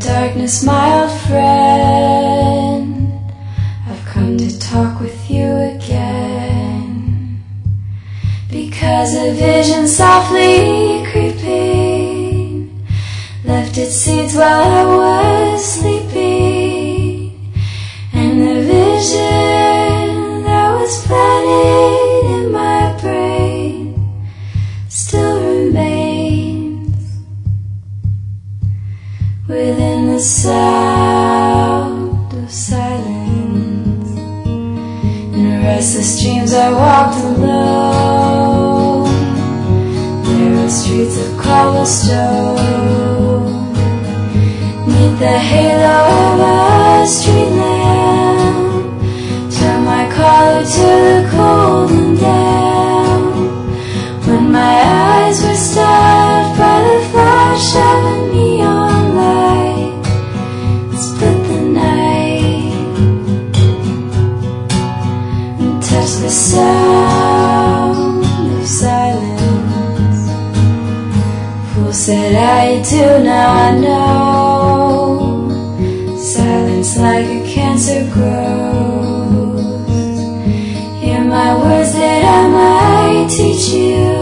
darkness, my old friend, I've come to talk with you again. Because a vision softly creeping left its seeds while I was sleeping, and the vision that was planted in my brain still remains within the sound of silence. In restless dreams I walked alone, narrow streets of cobblestone, neath the halo of a street lamp, turned my collar to the cold and damp, when my eyes were stabbed by the flash of a neon light, split the night and touched the sound of silence. Fool said I do not know, silence like a cancer grows. Hear my words that I might teach you,